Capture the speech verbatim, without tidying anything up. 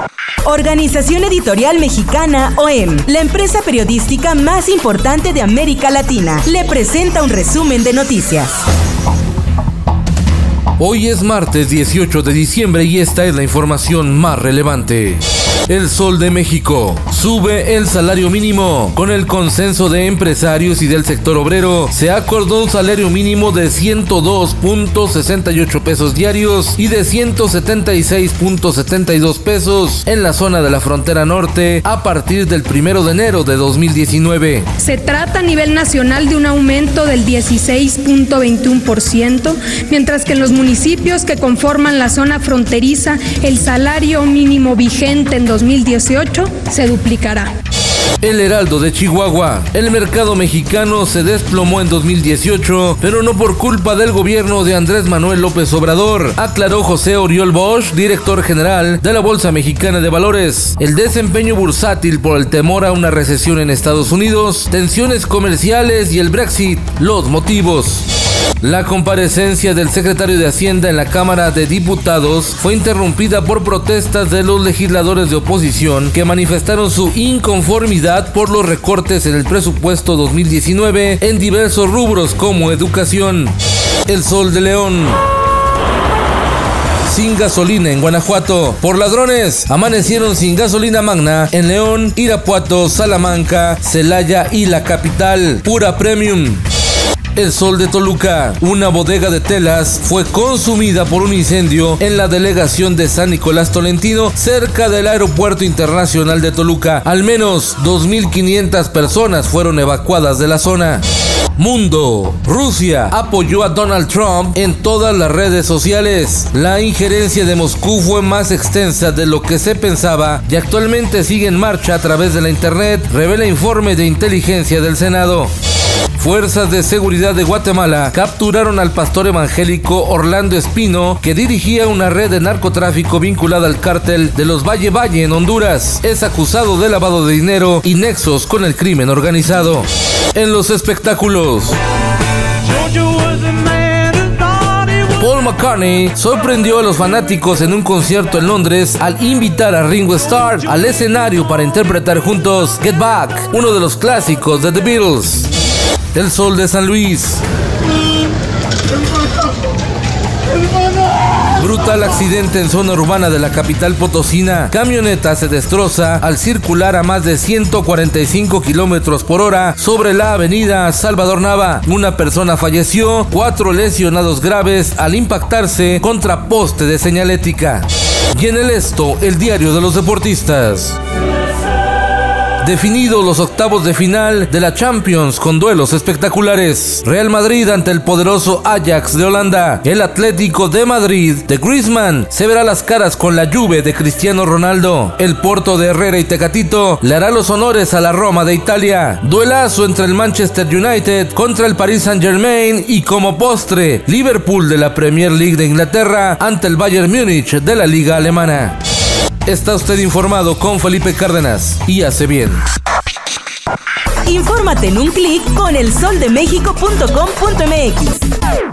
Organización Editorial Mexicana O E M, la empresa periodística más importante de América Latina, le presenta un resumen de noticias. Hoy es martes dieciocho de diciembre y esta es la información más relevante. El Sol de México sube el salario mínimo. Con el consenso de empresarios y del sector obrero, se acordó un salario mínimo de ciento dos punto sesenta y ocho pesos diarios y de ciento setenta y seis punto setenta y dos pesos en la zona de la frontera norte a partir del primero de enero de dos mil diecinueve. Se trata a nivel nacional de un aumento del dieciséis punto veintiuno por ciento, mientras que en los municipios que conforman la zona fronteriza, el salario mínimo vigente en dos mil dieciocho se duplicará. El Heraldo de Chihuahua. El mercado mexicano se desplomó en dos mil dieciocho, pero no por culpa del gobierno de Andrés Manuel López Obrador, aclaró José Oriol Bosch, director general de la Bolsa Mexicana de Valores. El desempeño bursátil por el temor a una recesión en Estados Unidos, tensiones comerciales y el Brexit, los motivos. La comparecencia del secretario de Hacienda en la Cámara de Diputados fue interrumpida por protestas de los legisladores de oposición que manifestaron su inconformidad por los recortes en el presupuesto dos mil diecinueve en diversos rubros como educación. El Sol de León. Sin gasolina en Guanajuato. Por ladrones, amanecieron sin gasolina magna en León, Irapuato, Salamanca, Celaya y la capital. Pura Premium. El Sol de Toluca. Una bodega de telas fue consumida por un incendio en la delegación de San Nicolás Tolentino, cerca del Aeropuerto Internacional de Toluca. Al menos dos mil quinientas personas fueron evacuadas de la zona. Mundo. Rusia apoyó a Donald Trump en todas las redes sociales. La injerencia de Moscú fue más extensa de lo que se pensaba y actualmente sigue en marcha a través de la internet, revela informe de inteligencia del Senado. Fuerzas de seguridad de Guatemala capturaron al pastor evangélico Orlando Espino, que dirigía una red de narcotráfico vinculada al cártel de los Valle Valle en Honduras. Es acusado de lavado de dinero y nexos con el crimen organizado. En los espectáculos, Paul McCartney sorprendió a los fanáticos en un concierto en Londres al invitar a Ringo Starr al escenario para interpretar juntos Get Back, uno de los clásicos de The Beatles. El Sol de San Luis. Brutal accidente en zona urbana de la capital potosina. Camioneta se destroza al circular a más de ciento cuarenta y cinco kilómetros por hora sobre la avenida Salvador Nava. Una persona falleció, cuatro lesionados graves al impactarse contra poste de señalética. Y en el Esto, el diario de los deportistas. Definidos los octavos de final de la Champions con duelos espectaculares. Real Madrid ante el poderoso Ajax de Holanda. El Atlético de Madrid de Griezmann se verá las caras con la Juve de Cristiano Ronaldo. El Porto de Herrera y Tecatito le hará los honores a la Roma de Italia. Duelazo entre el Manchester United contra el Paris Saint-Germain y como postre, Liverpool de la Premier League de Inglaterra ante el Bayern Múnich de la Liga Alemana. Está usted informado con Felipe Cárdenas y hace bien. Infórmate en un clic con el sol de méxico punto com punto m x.